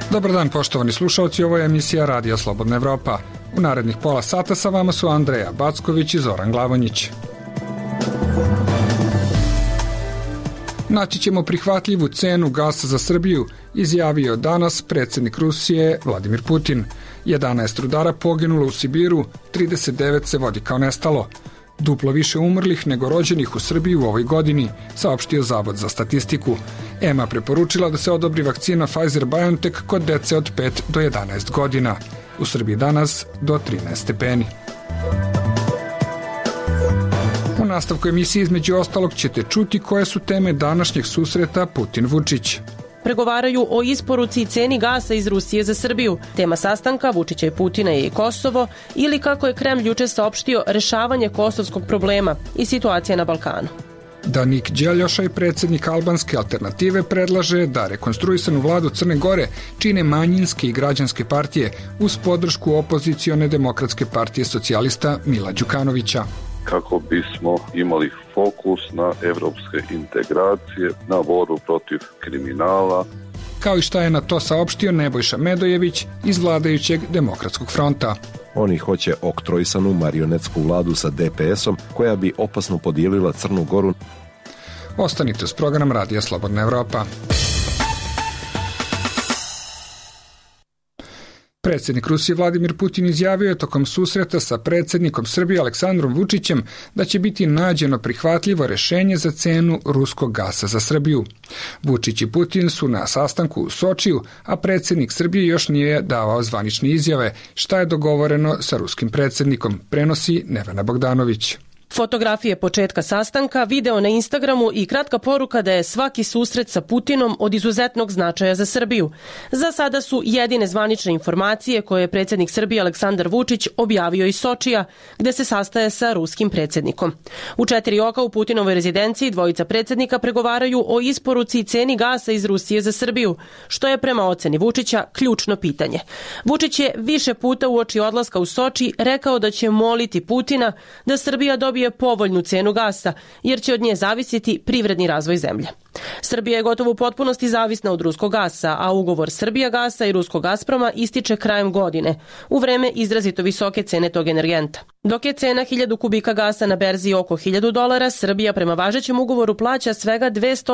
Dobar dan, poštovani slušalci, ovo je emisija Radija Slobodna Evropa. U narednih pola sata sa vama su Andreja Backović i Zoran Glavonjić. Naći ćemo prihvatljivu cenu gasa za Srbiju, izjavio danas predsjednik Rusije Vladimir Putin. 11 rudara poginulo u Sibiru, 39 se vodi kao nestalo. Duplo više umrlih nego rođenih u Srbiji u ovoj godini, saopštio Zavod za statistiku. EMA preporučila da se odobri vakcina Pfizer-BioNTech kod dece od 5 do 11 godina. U Srbiji danas do 13 stepeni. U nastavku emisije između ostalog ćete čuti koje su teme današnjeg susreta Putin-Vučić. Pregovaraju o isporuci i ceni gasa iz Rusije za Srbiju. Tema sastanka Vučića i Putina je i Kosovo, ili kako je Kremlj juče saopštio, rešavanje kosovskog problema i situacija na Balkanu. Danik Đeljošaj, predsjednik albanske alternative, predlaže da rekonstruisanu vladu Crne Gore čine manjinske i građanske partije uz podršku opozicione demokratske partije socijalista Mila Đukanovića. Kako bismo imali fokus na evropske integracije, na borbu protiv kriminala. Kao i šta je na to saopštio Nebojša Medojević iz vladajućeg Demokratskog fronta. Oni hoće oktroisanu marionetsku vladu sa DPS-om koja bi opasno podijelila Crnu Goru. Ostanite uz program Radija Slobodna Evropa. Predsjednik Rusije Vladimir Putin izjavio je tokom susreta sa predsjednikom Srbije Aleksandrom Vučićem da će biti nađeno prihvatljivo rešenje za cenu ruskog gasa za Srbiju. Vučić i Putin su na sastanku u Sočiju, a predsjednik Srbije još nije davao zvanične izjave šta je dogovoreno sa ruskim predsjednikom, prenosi Nevena Bogdanović. Fotografije početka sastanka, video na Instagramu i kratka poruka da je svaki susret sa Putinom od izuzetnog značaja za Srbiju. Za sada su jedine zvanične informacije koje je predsjednik Srbije Aleksandar Vučić objavio iz Sočija, gde se sastaje sa ruskim predsjednikom. U 4 oka u Putinovoj rezidenciji dvojica predsjednika pregovaraju o isporuci i ceni gasa iz Rusije za Srbiju, što je prema oceni Vučića ključno pitanje. Vučić je više puta uoči odlaska u Soči rekao da će moliti Putina da Srbija dobije povoljnu cenu gasa, jer će od nje zavisiti privredni razvoj zemlje. Srbija je gotovo u potpunosti zavisna od ruskog gasa, a ugovor Srbija gasa i ruskog Gazproma ističe krajem godine, u vreme izrazito visoke cene tog energenta. Dok je cena 1000 kubika gasa na berzi oko $1000, Srbija prema važećem ugovoru plaća svega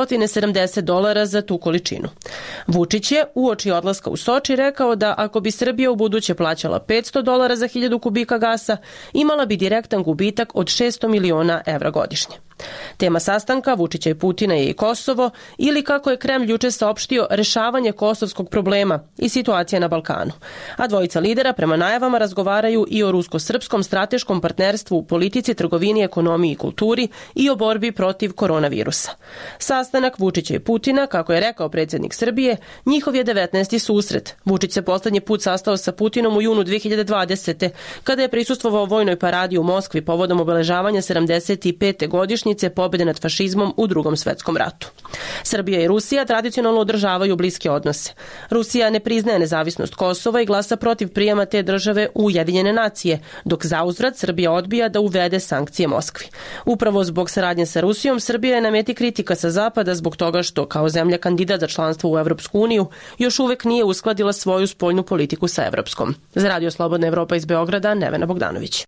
$270 za tu količinu. Vučić je uoči odlaska u Soči rekao da ako bi Srbija u buduće plaćala $500 za 1000 kubika gasa, imala bi direktan gubitak od 600 miliona evra godišnje. Tema sastanka Vučića i Putina je i Kosovo, ili kako je Kremlj juče saopštio, rešavanje kosovskog problema i situacija na Balkanu. A dvojica lidera prema najavama razgovaraju i o rusko-srpskom strateškom partnerstvu u politici, trgovini, ekonomiji i kulturi i o borbi protiv koronavirusa. Sastanak Vučića i Putina, kako je rekao predsjednik Srbije, njihov je 19. susret. Vučić se poslednji put sastao sa Putinom u junu 2020. kada je prisustvovao vojnoj paradi u Moskvi povodom obeležavanja 75. godišnjice pobjede nad fašizmom u Drugom svetskom ratu. Srbija i Rusija tradicionalno održavaju bliske odnose. Rusija ne priznaje nezavisnost Kosova i glasa protiv prijema te države u Ujedinjene nacije, dok zauzvrat Srbija odbija da uvede sankcije Moskvi. Upravo zbog saradnje sa Rusijom, Srbija je na meti kritika sa zapada zbog toga što, kao zemlja kandidat za članstvo u Evropsku uniju, još uvek nije uskladila svoju spoljnu politiku sa evropskom. Za Radio Slobodna Evropa iz Beograda, Nevena Bogdanović.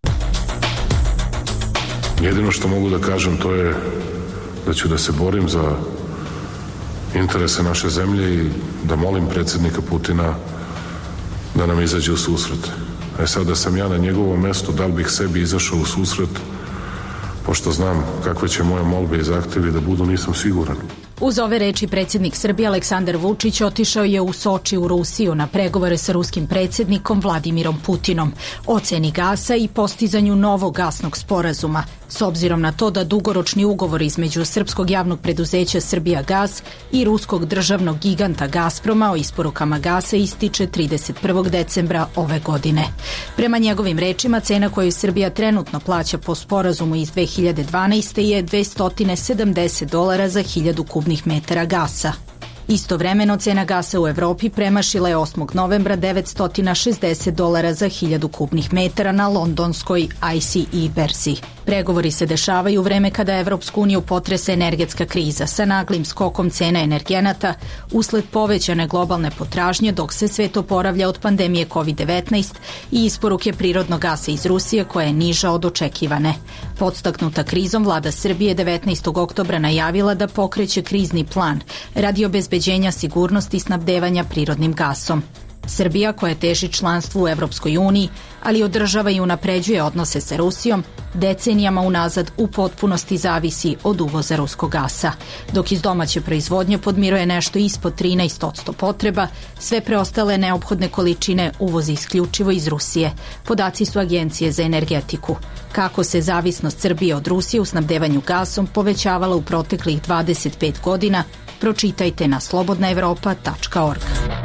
Jedino što mogu da kažem to je da ću da se borim za interese naše zemlje i da molim predsjednika Putina da nam izađe u susret. Sad da sam ja na njegovom mestu, da li bih sebi izašao u susret, pošto znam kakve će moje molbe i zahtevi da budu, nisam siguran. Uz ove reči predsjednik Srbije Aleksandar Vučić otišao je u Soči u Rusiju na pregovore sa ruskim predsjednikom Vladimirom Putinom o ceni gasa i postizanju novog gasnog sporazuma, s obzirom na to da dugoročni ugovor između srpskog javnog preduzeća Srbijagas i ruskog državnog giganta Gazproma o isporukama gasa ističe 31. decembra ove godine. Prema njegovim rečima, cena koju Srbija trenutno plaća po sporazumu iz 2012. je $270 za 1000 kubnih metara gasa. Istovremeno, cena gasa u Evropi premašila je 8. novembra $960 za 1000 kubnih metara na londonskoj ICE berzi. Pregovori se dešavaju u vreme kada Evropsku uniju potrese energetska kriza sa naglim skokom cena energenata usled povećane globalne potražnje dok se svet oporavlja od pandemije COVID-19 i isporuke prirodnog gasa iz Rusije koja je niža od očekivane. Podstaknuta krizom, vlada Srbije 19. oktobra najavila da pokreće krizni plan radi obezbeđenja sigurnosti snabdevanja prirodnim gasom. Srbija, koja teži članstvu u Evropskoj uniji, ali održava i unapređuje odnose sa Rusijom, decenijama unazad u potpunosti zavisi od uvoza ruskog gasa. Dok iz domaće proizvodnje podmiruje nešto ispod 13% potreba, sve preostale neophodne količine uvozi isključivo iz Rusije. Podaci su Agencije za energetiku. Kako se zavisnost Srbije od Rusije u snabdevanju gasom povećavala u proteklih 25 godina, pročitajte na slobodnaevropa.org.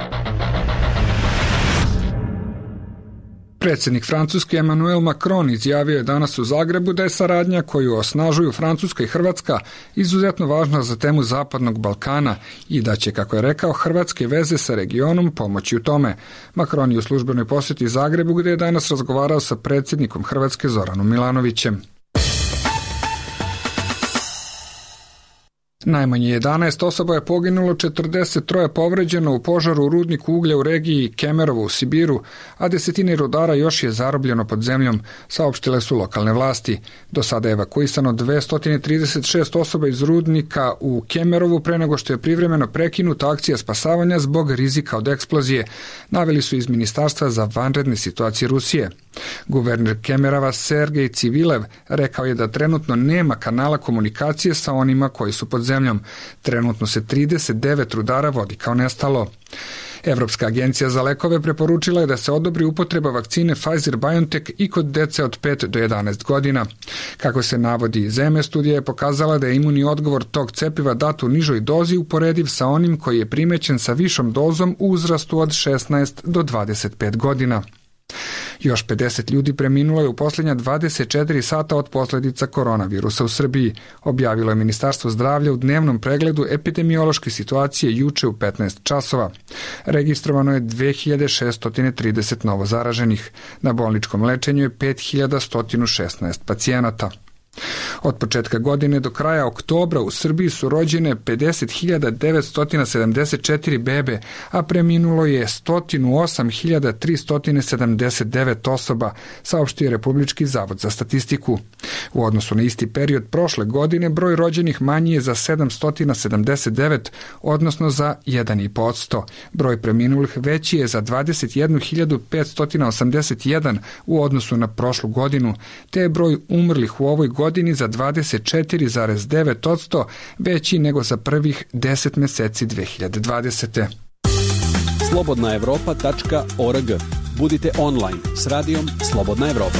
Predsjednik Francuske Emmanuel Macron izjavio je danas u Zagrebu da je saradnja koju osnažuju Francuska i Hrvatska izuzetno važna za temu Zapadnog Balkana i da će, kako je rekao, hrvatske veze sa regionom pomoći u tome. Macron je u službenoj posjeti Zagrebu gdje je danas razgovarao sa predsjednikom Hrvatske Zoranom Milanovićem. Najmanje 11 osoba je poginulo, 43 povređeno u požaru u rudniku uglja u regiji Kemerovo u Sibiru, a desetine rudara još je zarobljeno pod zemljom, saopštile su lokalne vlasti. Do sada je evakuisano 236 osoba iz rudnika u Kemerovu pre nego što je privremeno prekinuta akcija spasavanja zbog rizika od eksplozije, naveli su iz Ministarstva za vanredne situacije Rusije. Guverner Kemerava Sergej Civilev rekao je da trenutno nema kanala komunikacije sa onima koji su pod zemljom. Trenutno se 39 rudara vodi kao nestalo. Evropska agencija za lekove preporučila je da se odobri upotreba vakcine Pfizer-BioNTech i kod dece od 5 do 11 godina. Kako se navodi iz EME, studija je pokazala da je imunni odgovor tog cepiva dat u nižoj dozi uporediv sa onim koji je primećen sa višom dozom u uzrastu od 16 do 25 godina. Još 50 ljudi preminulo je u posljednja 24 sata od posljedica koronavirusa u Srbiji, objavilo je Ministarstvo zdravlja u dnevnom pregledu epidemiološke situacije juče u 15 časova. Registrovano je 2630 novo zaraženih. Na bolničkom lečenju je 5116 pacijenata. Od početka godine do kraja oktobra u Srbiji su rođene 50.974 bebe, a preminulo je 108.379 osoba, saopštio je Republički zavod za statistiku. U odnosu na isti period prošle godine broj rođenih manji je za 779, odnosno za 1,5%. Broj preminulih veći je za 21.581 u odnosu na prošlu godinu, te je broj umrlih u ovoj godini za 24,9% veći nego za prvih 10 meseci 2020. Slobodnaevropa.org. Budite online s radijom Slobodna Evropa.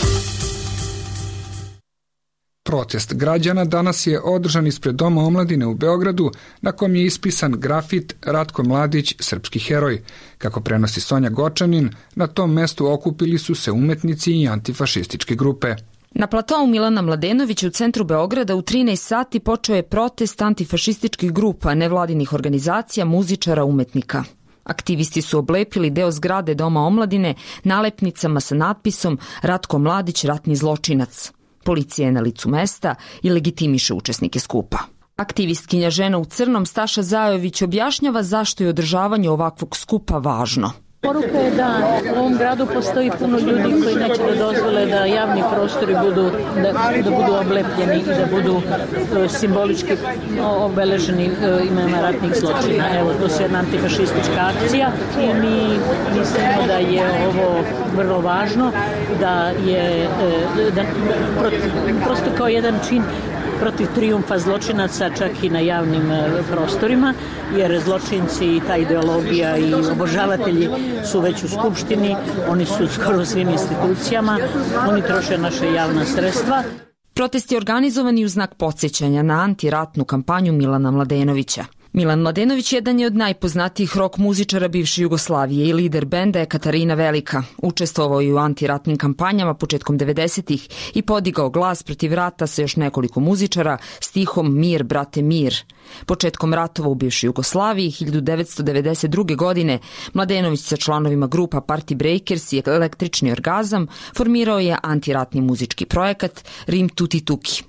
Protest građana danas je održan ispred Doma omladine u Beogradu, na kom je ispisan grafit Ratko Mladić, srpski heroj. Kako prenosi Sonja Gočanin, na tom mestu okupili su se umetnici i antifašističke grupe. Na platou Milana Mladenovića u centru Beograda u 13 sati počeo je protest antifašističkih grupa, nevladinih organizacija, muzičara, umetnika. Aktivisti su oblepili deo zgrade Doma omladine nalepnicama sa natpisom Ratko Mladić, ratni zločinac. Policija je na licu mesta i legitimiše učesnike skupa. Aktivistkinja žena u crnom Staša Zajović objašnjava zašto je održavanje ovakvog skupa važno. Poruka je da u ovom gradu postoji puno ljudi koji neće da dozvole da javni prostori budu, da budu oblepljeni i da budu simbolički obeleženi imenima ratnih zločina. Evo, to je jedna antifašistička akcija i mi mislimo da je ovo vrlo važno, da je prosto kao jedan čin protiv trijumfa zločinaca čak i na javnim prostorima, jer zločinci i ta ideologija i obožavatelji su već u Skupštini, oni su skoro u svim institucijama, oni troše naše javna sredstva. Protest je organizovan i u znak podsjećanja na antiratnu kampanju Milana Mladenovića. Milan Mladenović jedan je od najpoznatijih rock muzičara bivše Jugoslavije i lider benda je Katarina Velika. Učestvovao je u antiratnim kampanjama početkom 90-ih i podigao glas protiv rata sa još nekoliko muzičara stihom Mir, brate, mir. Početkom ratova u bivšoj Jugoslaviji 1992. godine Mladenović sa članovima grupa Party Breakers i Električni orgazam formirao je antiratni muzički projekat Rim Tuti Tuki.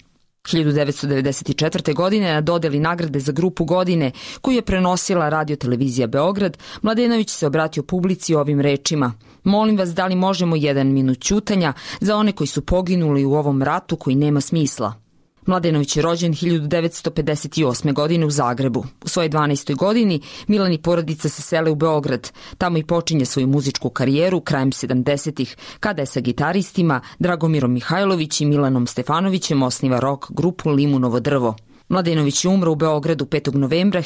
1994. godine na dodeli nagrade za grupu godine koju je prenosila Radio-televizija Beograd, Mladenović se obratio publici ovim rečima: "Molim vas, da li možemo 1 minut ćutanja za one koji su poginuli u ovom ratu koji nema smisla?" Mladenović je rođen 1958. godine u Zagrebu. U svojoj 12. godini Milan i porodica se sele u Beograd. Tamo i počinje svoju muzičku karijeru krajem 70-ih, kada je sa gitaristima Dragomirom Mihajlović i Milanom Stefanovićem osniva rock grupu Limunovo drvo. Mladenović je umro u Beogradu 5. novembra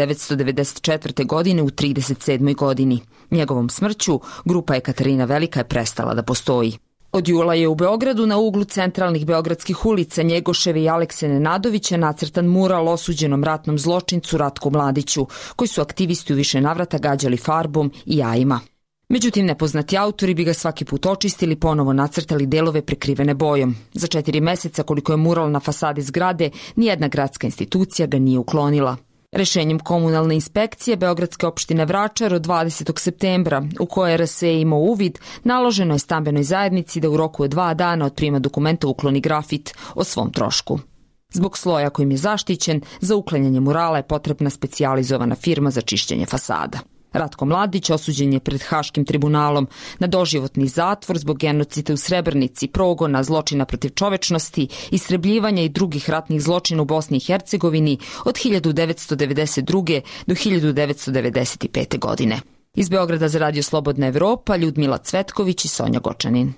1994. godine u 37. godini. Njegovom smrću grupa Katarina Velika je prestala da postoji. Od jula je u Beogradu na uglu centralnih beogradskih ulica Njegoševe i Alekse Nenadovića nacrtan mural osuđenom ratnom zločincu Ratku Mladiću, koji su aktivisti u više navrata gađali farbom i jajima. Međutim, nepoznati autori bi ga svaki put očistili, ponovo nacrtali delove prekrivene bojom. Za 4 meseca koliko je mural na fasadi zgrade, nijedna gradska institucija ga nije uklonila. Rešenjem komunalne inspekcije Beogradske opštine Vračar od 20. septembra, u koje RS imao uvid, naloženo je stambenoj zajednici da u roku od 2 dana od prijema dokumenta ukloni grafit o svom trošku. Zbog sloja kojim je zaštićen, za uklanjanje murala je potrebna specijalizovana firma za čišćenje fasada. Ratko Mladić osuđen je pred Haškim tribunalom na doživotni zatvor zbog genocida u Srebrenici, progona, zločina protiv čovečnosti, istrebljivanja i drugih ratnih zločina u Bosni i Hercegovini od 1992. do 1995. godine. Iz Beograda za Radio Slobodna Evropa, Ljudmila Cvetković i Sonja Gočanin.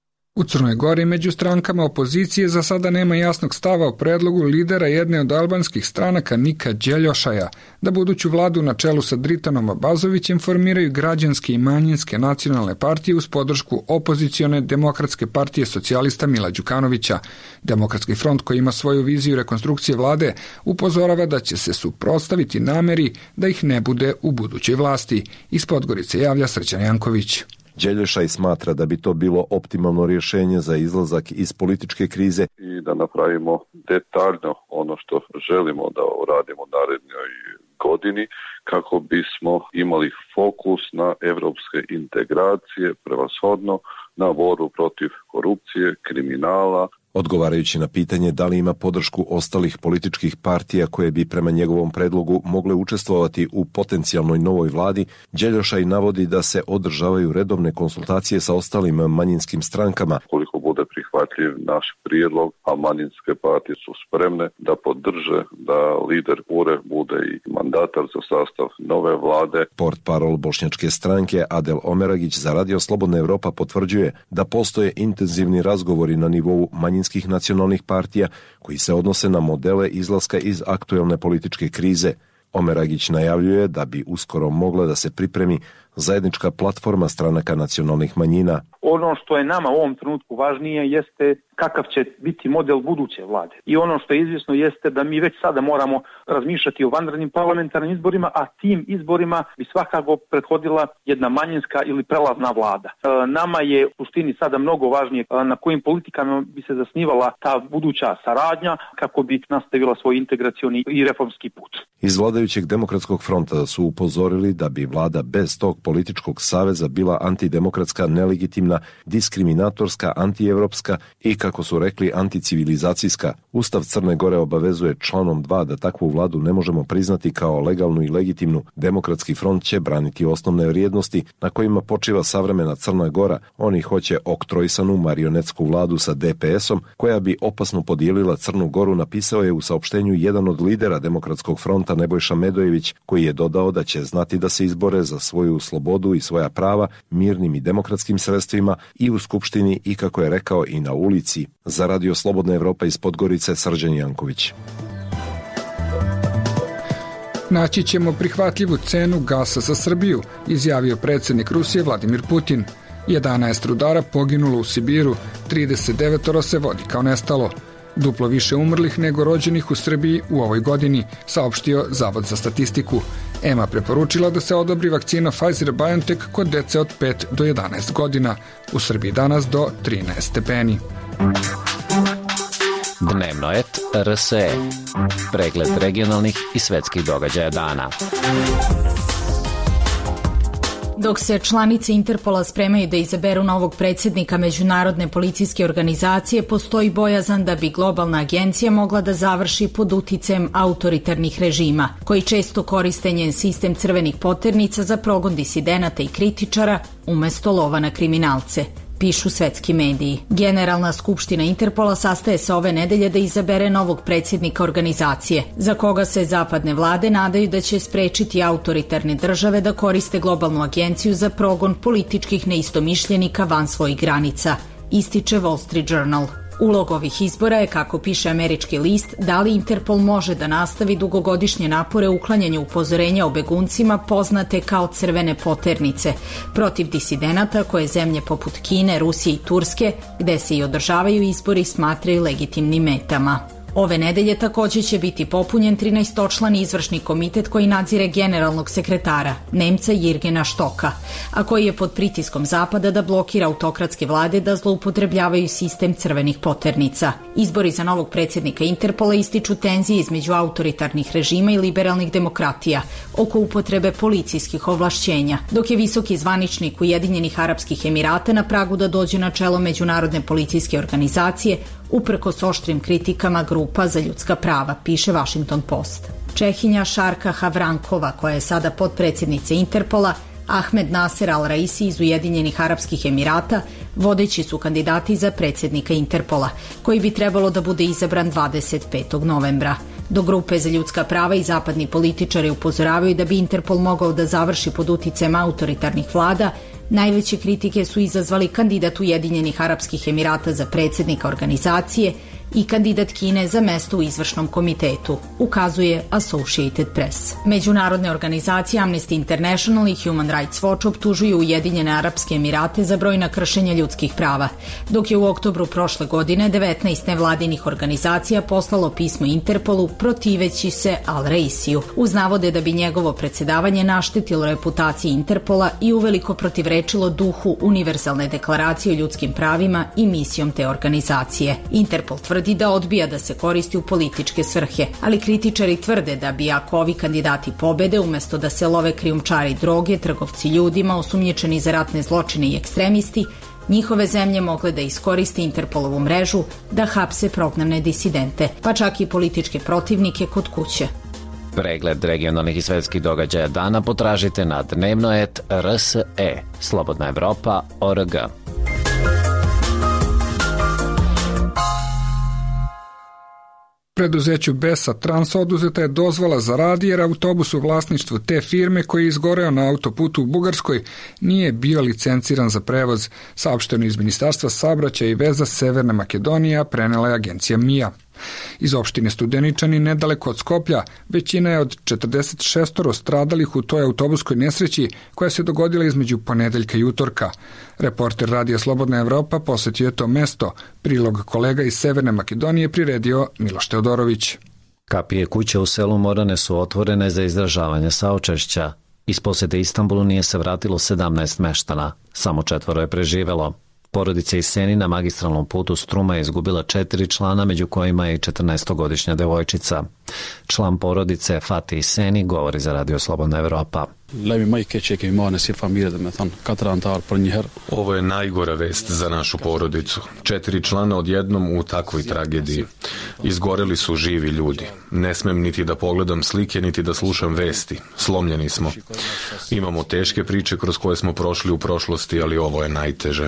U Crnoj Gori među strankama opozicije za sada nema jasnog stava o predlogu lidera jedne od albanskih stranaka Nika Đeljošaja da buduću vladu na čelu sa Dritanom Abazovićem formiraju građanske i manjinske nacionalne partije uz podršku opozicione Demokratske partije socijalista Mila Đukanovića. Demokratski front, koji ima svoju viziju rekonstrukcije vlade, upozorava da će se suprotstaviti nameri da ih ne bude u budućoj vlasti. Iz Podgorice javlja Srđan Janković. Đeljošaj smatra da bi to bilo optimalno rješenje za izlazak iz političke krize i da napravimo detaljno ono što želimo da uradimo narednoj godini kako bismo imali fokus na evropske integracije, prevashodno na borbu protiv korupcije, kriminala. Odgovarajući na pitanje da li ima podršku ostalih političkih partija koje bi prema njegovom predlogu mogle učestvovati u potencijalnoj novoj vladi, Đeljošaj navodi da se održavaju redovne konsultacije sa ostalim manjinskim strankama. Koliko bude prihvatljiv naš prijedlog, a manjinske partije su spremne da podrže da lider URE bude i mandatar za sastav nove vlade. Portparol bošnjačke stranke Adel Omeragić za Radio Slobodna Evropa potvrđuje da postoje intenzivni razgovori na nivou manjinskih nacionalnih partija koji se odnose na modele izlaska iz aktuelne političke krize. Omeragić najavljuje da bi uskoro mogla da se pripremi zajednička platforma stranaka nacionalnih manjina. Ono što je nama u ovom trenutku važnije jeste kakav će biti model buduće vlade. I ono što je izvjesno jeste da mi već sada moramo razmišljati o vanrednim parlamentarnim izborima, a tim izborima bi svakako prethodila jedna manjinska ili prelazna vlada. Nama je u suštini sada mnogo važnije na kojim politikama bi se zasnivala ta buduća saradnja kako bi nastavila svoj integracioni i reformski put. Iz vladajućeg Demokratskog fronta su upozorili da bi vlada bez tog političkog saveza bila antidemokratska, nelegitimna, diskriminatorska, antievropska i, kako su rekli, anticivilizacijska. Ustav Crne Gore obavezuje članom 2 da takvu vladu ne možemo priznati kao legalnu i legitimnu. Demokratski front će braniti osnovne vrijednosti na kojima počiva savremena Crna Gora. Oni hoće oktrojsanu marionetsku vladu sa DPS-om koja bi opasno podijelila Crnu Goru, napisao je u saopštenju jedan od lidera Demokratskog fronta Nebojša Medojević, koji je dodao da će znati da se izbore za svoju slobodu i svoja prava mirnim i demokratskim sredstvima i u Skupštini i, kako je rekao, i na ulici. Za Radio Slobodna Evropa iz Podgorice, Srđan Janković. Naći ćemo prihvatljivu cenu gasa za Srbiju, izjavio predsjednik Rusije Vladimir Putin. 11 rudara poginulo u Sibiru, 39 se vodi kao nestalo. Duplo više umrlih nego rođenih u Srbiji u ovoj godini, saopštio Zavod za statistiku. EMA preporučila da se odobri vakcina Pfizer-BioNTech kod dece od 5 do 11 godina. U Srbiji danas do 13 stepeni. Dnevno et RSE. Pregled regionalnih i svetskih događaja dana. Dok se članice Interpola spremaju da izaberu novog predsjednika Međunarodne policijske organizacije, postoji bojazan da bi globalna agencija mogla da završi pod uticajem autoritarnih režima, koji često koriste njen sistem crvenih poternica za progon disidenata i kritičara umesto lova na kriminalce, pišu svetski mediji. Generalna skupština Interpola sastaje se ove nedelje da izabere novog predsjednika organizacije, za koga se zapadne vlade nadaju da će sprečiti autoritarne države da koriste globalnu agenciju za progon političkih neistomišljenika van svojih granica, ističe Wall Street Journal. Ulog ovih izbora je, kako piše američki list, da li Interpol može da nastavi dugogodišnje napore u uklanjanju upozorenja o beguncima poznate kao crvene poternice protiv disidenata koje zemlje poput Kine, Rusije i Turske, gde se i održavaju izbori, smatraju legitimnim metama. Ove nedelje takođe će biti popunjen 13-člani izvršni komitet koji nadzire generalnog sekretara, Nemca Jirgena Štoka, a koji je pod pritiskom Zapada da blokira autokratske vlade da zloupotrebljavaju sistem crvenih poternica. Izbori za novog predsjednika Interpola ističu tenzije između autoritarnih režima i liberalnih demokratija oko upotrebe policijskih ovlašćenja, dok je visoki zvaničnik Ujedinjenih Arapskih Emirata na pragu da dođe na čelo Međunarodne policijske organizacije uprkos oštrim kritikama grupa za ljudska prava, piše Washington Post. Čehinja Šarka Havrankova, koja je sada potpredsjednica Interpola, Ahmed Nasser Al-Raisi iz Ujedinjenih Arapskih Emirata, vodeći su kandidati za predsjednika Interpola, koji bi trebalo da bude izabran 25. novembra. Do grupe za ljudska prava i zapadni političari upozoravaju da bi Interpol mogao da završi pod uticajem autoritarnih vlada, najveće kritike su izazvali kandidat Ujedinjenih Arapskih Emirata za predsjednika organizacije i kandidat Kine za mesto u izvršnom komitetu, ukazuje Associated Press. Međunarodne organizacije Amnesty International i Human Rights Watch optužuju Ujedinjene Arapske Emirate za brojna kršenja ljudskih prava, dok je u oktobru prošle godine 19 nevladinih organizacija poslalo pismo Interpolu protiveći se Al-Raisiju, uz navode da bi njegovo predsjedavanje naštetilo reputaciji Interpola i uveliko protivrečilo duhu Univerzalne deklaracije o ljudskim pravima i misijom te organizacije. Interpol tvrdi da odbija da se koristi u političke svrhe, ali kritičari tvrde da bi ako ovi kandidati pobede, umesto da se love krijumčari droge, trgovci ljudima, osumnjičeni za ratne zločine i ekstremisti, njihove zemlje mogle da iskoriste Interpolovu mrežu da hapse prognane disidente, pa čak i političke protivnike kod kuće. Pregled regionalnih i svetskih događaja dana potražite na dnevno.rs.e, Slobodna Evropa.org. Preduzeću Besa Trans oduzeta je dozvola za rad jer autobus u vlasništvu te firme koji je izgoreo na autoputu u Bugarskoj nije bio licenciran za prevoz, saopšteno iz Ministarstva saobraćaja i veza Severne Makedonije, prenela je agencija MIA. Iz opštine Studeničani, nedaleko od Skoplja, većina je od 46 stradalih u toj autobuskoj nesreći koja se dogodila između ponedeljka i utorka. Reporter Radija Slobodna Evropa posetio je to mesto. Prilog kolega iz Severne Makedonije priredio Miloš Teodorović. Kapije kuće u selu Morane su otvorene za izražavanje saučešća. Iz posete Istanbulu nije se vratilo 17 meštana, samo 4 je preživelo. Porodica iz Seni na magistralnom putu Struma je izgubila 4 člana, među kojima je i 14-godišnja devojčica. Član porodice Fatih Seni govori za Radio Slobodna Evropa. Ovo je najgora vest za našu porodicu. 4 člana odjednom u takvoj tragediji. Izgoreli su živi ljudi. Ne smem niti da pogledam slike, niti da slušam vesti. Slomljeni smo. Imamo teške priče kroz koje smo prošli u prošlosti, ali ovo je najteže.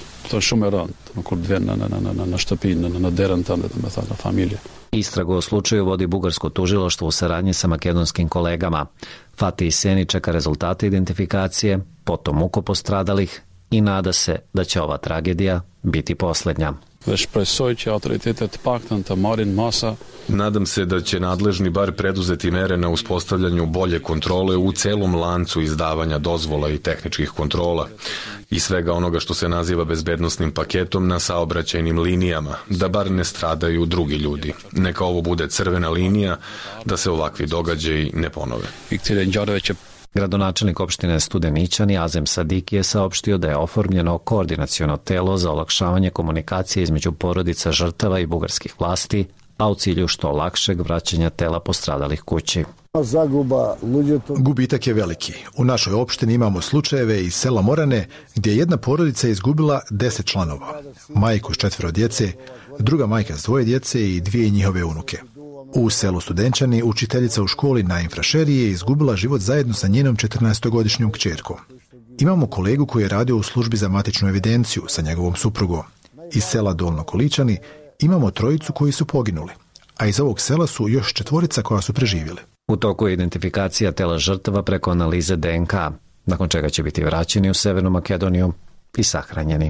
Istragu o slučaju vodi bugarsko tužilaštvo u saradnji sa makedonskim kolegama. Fatih Seni čeka rezultate identifikacije, potom muko postradalih i nada se da će ova tragedija biti posljednja. Nadam se da će nadležni bar preduzeti mere na uspostavljanju bolje kontrole u celom lancu izdavanja dozvola i tehničkih kontrola i svega onoga što se naziva bezbednosnim paketom na saobraćajnim linijama, da bar ne stradaju drugi ljudi. Neka ovo bude crvena linija, da se ovakvi događaji ne ponove. Gradonačelnik opštine Studeničani Azem Sadiki je saopštio da je oformljeno koordinaciono telo za olakšavanje komunikacije između porodica žrtava i bugarskih vlasti, a u cilju što lakšeg vraćanja tela postradalih kući. Gubitak je veliki. U našoj opštini imamo slučajeve iz sela Morane gdje je jedna porodica izgubila 10 članova. Majku s 4 djece, druga majka s 2 djece i 2 njihove unuke. U selu Studenčani učiteljica u školi na Infrašeri je izgubila život zajedno sa njenom 14-godišnjom kćerkom. Imamo kolegu koji je radio u službi za matičnu evidenciju sa njegovom suprugom. Iz sela Dolno Količani imamo 3 koji su poginuli, a iz ovog sela su još 4 koja su preživjeli. U toku je identifikacija tela žrtava preko analize DNK, nakon čega će biti vraćeni u Severnu Makedoniju i sahranjeni.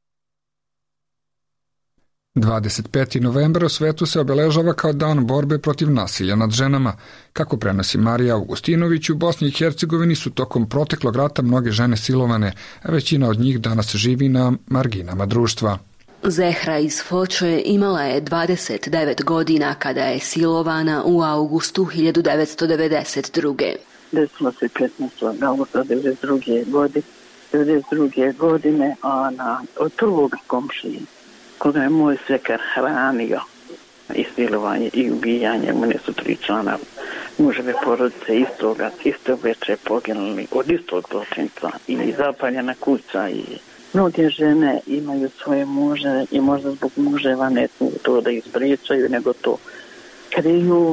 25. novembar u svetu se obeležava kao dan borbe protiv nasilja nad ženama. Kako prenosi Marija Augustinović, u Bosni i Hercegovini su tokom proteklog rata mnoge žene silovane, a većina od njih danas živi na marginama društva. Zehra iz Foče imala je 29 godina kada je silovana u augustu 1992. Desilo se 15. augusta 1992. godine od prvog komšije, koga je moj svekar hranio i silovanje i ubijanje. Mene su 3 člana muževe porodice istog veče poginuli od istog zločinca i zapaljena kuća i mnoge žene imaju svoje muže i možda zbog muževa ne smiju to da ispričaju, nego to kriju.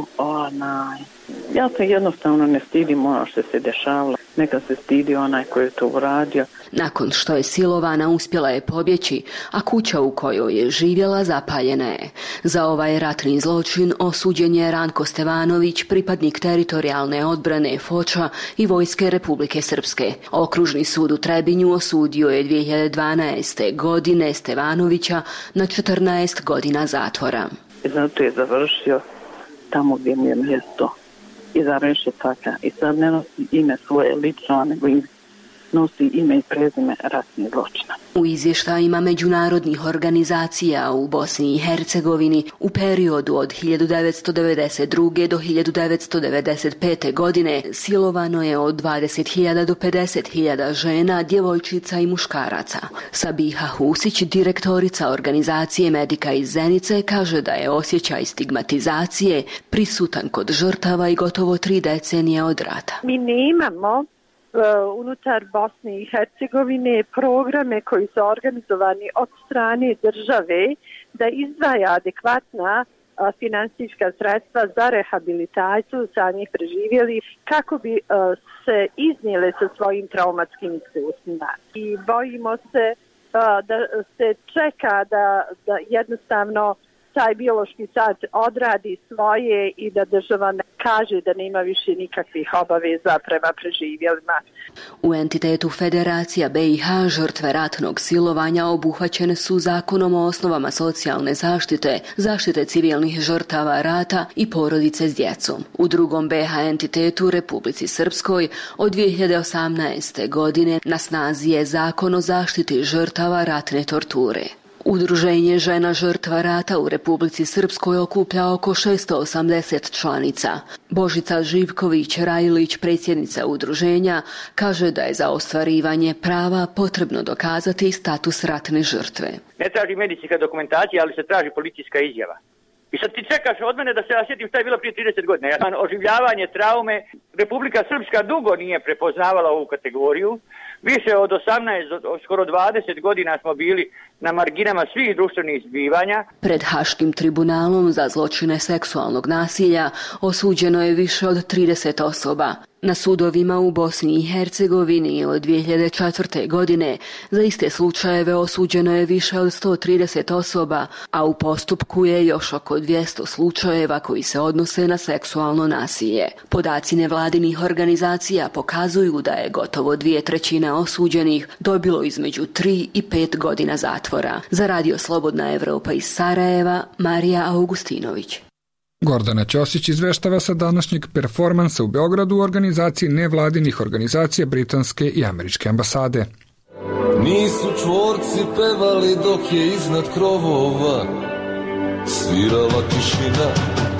Ja se jednostavno ne stidim ono što se dešavalo. Neka se stidi onaj koji je to uradio. Nakon što je silovana, uspjela je pobjeći, a kuća u kojoj je živjela zapaljena je. Za ovaj ratni zločin osuđen je Ranko Stevanović, pripadnik teritorijalne odbrane Foča i Vojske Republike Srpske. Okružni sud u Trebinju osudio je 2012. godine Stevanovića na 14 godina zatvora. Zato je završio tamo gdje mu je mjesto iza rešetaka i sad ne nosi ime svoje lično, nego nosi ime i prezime ratnih zločina. U izvještajima međunarodnih organizacija u Bosni i Hercegovini u periodu od 1992. do 1995. godine silovano je od 20.000 do 50.000 žena, djevojčica i muškaraca. Sabiha Husić, direktorica organizacije Medika iz Zenice, kaže da je osjećaj stigmatizacije prisutan kod žrtava i gotovo 3 decenije od rata. Mi nemamo unutar Bosne i Hercegovine programe koji su organizovani od strane države da izdvaja adekvatna finansijska sredstva za rehabilitaciju samih preživjelih kako bi se iznijele sa svojim traumatskim iskustvima. I bojimo se da se čeka da jednostavno taj biološki sat odradi svoje i da država ne kaže da nema više nikakvih obaveza prema preživjelima. U entitetu Federacija BiH žrtve ratnog silovanja obuhvaćene su zakonom o osnovama socijalne zaštite, zaštite civilnih žrtava rata i porodice s djecom. U drugom BiH entitetu Republici Srpskoj od 2018. godine na snazi je zakon o zaštiti žrtava ratne torture. Udruženje žena žrtva rata u Republici Srpskoj okuplja oko 680 članica. Božica Živković-Rajlić, predsjednica udruženja, kaže da je za ostvarivanje prava potrebno dokazati status ratne žrtve. Ne traži medicinska dokumentacija, ali se traži policijska izjava. I sad ti čekaš od mene da se ja sjetim šta je bilo prije 30 godina. Oživljavanje traume, Republika Srpska dugo nije prepoznavala ovu kategoriju. Više od 18, skoro 20 godina smo bili na marginama svih društvenih zbivanja. Pred Haškim tribunalom za zločine seksualnog nasilja osuđeno je više od 30 osoba. Na sudovima u Bosni i Hercegovini od 2004. godine za iste slučajeve osuđeno je više od 130 osoba, a u postupku je još oko 200 slučajeva koji se odnose na seksualno nasilje. Podaci nevladinih organizacija pokazuju da je gotovo 2/3 osuđenih dobilo između 3 i 5 godina zatvora. Za Radio Slobodna Evropa iz Sarajeva, Marija Augustinović. Gordana Ćosić izveštava sa današnjeg performansa u Beogradu u organizaciji nevladinih organizacija britanske i američke ambasade. Nisu čvorci pevali dok je iznad krovova svirala tišina.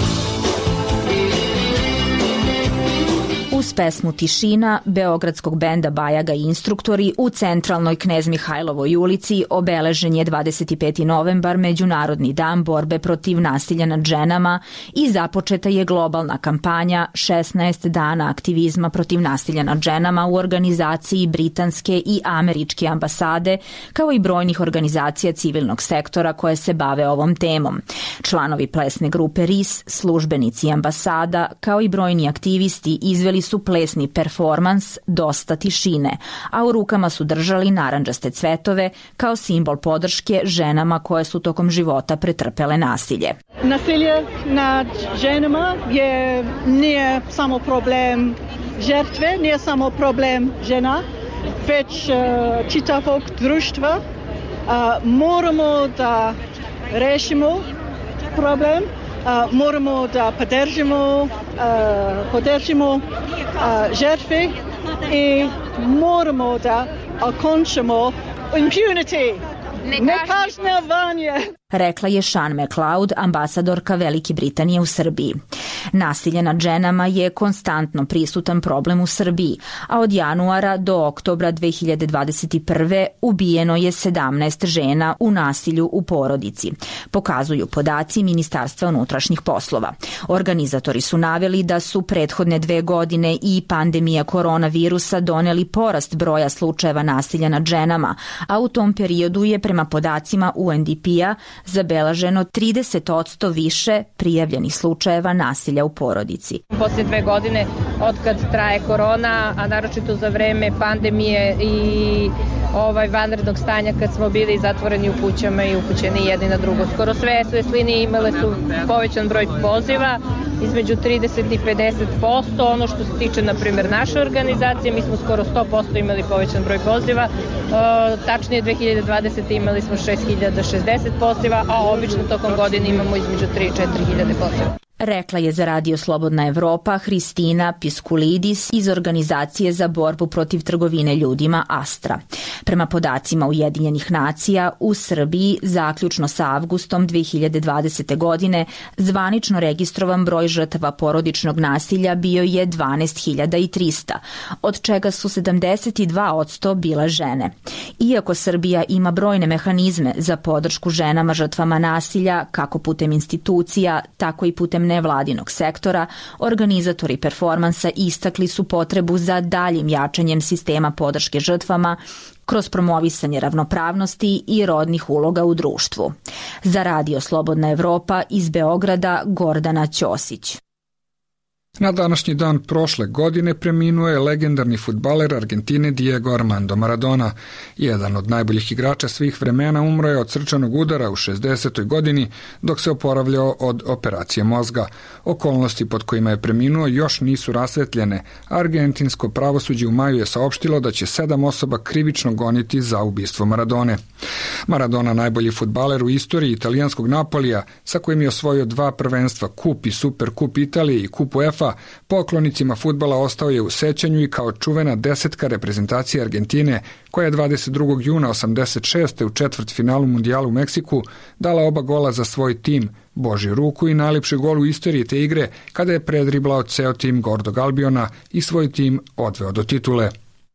Uz pesmu Tišina beogradskog benda Bajaga i instruktori u centralnoj Knez Mihajlovoj ulici obeležen je 25. novembar, Međunarodni dan borbe protiv nasilja nad ženama, i započeta je globalna kampanja 16 dana aktivizma protiv nasilja nad ženama u organizaciji britanske i američke ambasade, kao i brojnih organizacija civilnog sektora koje se bave ovom temom. Članovi plesne grupe RIS, službenici ambasada, kao i brojni aktivisti izveli su plesni performans Dosta tišine, a u rukama su držali narandžaste cvetove kao simbol podrške ženama koje su tokom života pretrpele nasilje. Nasilje nad ženama nije samo problem žrtve, nije samo problem žena, već čitavog društva. Moramo da rešimo problem, moramo da podržimo žrtve i moramo da okončamo impunity, nekažnjavanje. Rekla je Sean McLeod, ambasadorka Velike Britanije u Srbiji. Nasilje nad ženama je konstantno prisutan problem u Srbiji, a od januara do oktobra 2021. ubijeno je 17 žena u nasilju u porodici, pokazuju podaci Ministarstva unutrašnjih poslova. Organizatori su naveli da su prethodne 2 godine i pandemija koronavirusa doneli porast broja slučajeva nasilja nad ženama, a u tom periodu je prema podacima UNDP-a zabeleženo 30% više prijavljenih slučajeva nasilja u porodici. Poslije 2 godine od kad traje korona, a naročito za vreme pandemije i vanrednog stanja kad smo bili zatvoreni u kućama i upućeni jedni na drugo. Skoro sve linije imale su povećan broj poziva, između 30 i 50%. Ono što se tiče, na primjer, naše organizacije, mi smo skoro 100% imali povećan broj poziva. Tačnije 2020. imali smo 6060 poziva, a obično tokom godine imamo između 3 i 4000 poziva. Rekla je za Radio Slobodna Evropa Hristina Piskulidis iz Organizacije za borbu protiv trgovine ljudima Astra. Prema podacima Ujedinjenih nacija, u Srbiji zaključno sa avgustom 2020. godine zvanično registrovan broj žrtava porodičnog nasilja bio je 12.300, od čega su 72% bile žene. Iako Srbija ima brojne mehanizme za podršku ženama žrtvama nasilja, kako putem institucija, tako i putem nevladinog sektora, organizatori performansa istakli su potrebu za daljim jačanjem sistema podrške žrtvama kroz promovisanje ravnopravnosti i rodnih uloga u društvu. Za Radio Slobodna Evropa iz Beograda, Gordana Ćosić. Na današnji dan prošle godine preminuo je legendarni fudbaler Argentine Diego Armando Maradona. Jedan od najboljih igrača svih vremena umro je od srčanog udara u 60. godini dok se oporavljao od operacije mozga. Okolnosti pod kojima je preminuo još nisu rasvetljene. Argentinsko pravosuđe u maju je saopštilo da će 7 osoba krivično goniti za ubistvo Maradone. Maradona, najbolji fudbaler u istoriji italijanskog Napolija, sa kojim je osvojio 2 prvenstva, kup i Superkup Italije i kup UEFA, poklonicima fudbala ostao je u sećanju i kao čuvena desetka reprezentacije Argentine, koja je 22. juna 86. u četvrtfinalu mundijala u Meksiku dala oba gola za svoj tim, Božju ruku i najljepši gol u istoriji te igre kada je predriblao ceo tim Gordog Albiona i svoj tim odveo do titule.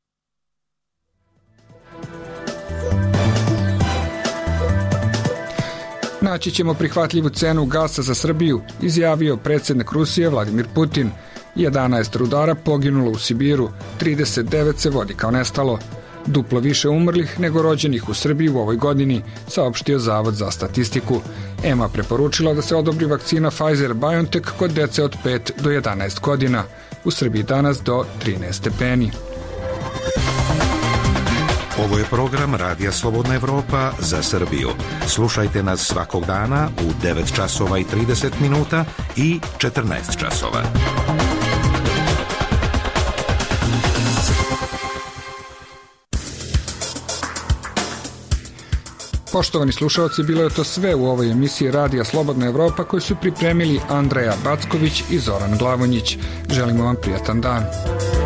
Naći ćemo prihvatljivu cenu gasa za Srbiju, izjavio predsjednik Rusije Vladimir Putin. 11 rudara poginulo u Sibiru, 39 se vodi kao nestalo. Duplo više umrlih nego rođenih u Srbiji u ovoj godini, saopštio Zavod za statistiku. EMA preporučila da se odobri vakcina Pfizer-BioNTech kod dece od 5 do 11 godina. u Srbiji danas do 13 stepeni. Ovo je program Radija Slobodna Evropa za Srbiju. Slušajte nas svakog dana u 9 časova i 30 minuta i 14 časova. Poštovani slušalci, bilo je to sve u ovoj emisiji Radija Slobodna Evropa koju su pripremili Andreja Backović i Zoran Glavonjić. Želimo vam prijatan dan.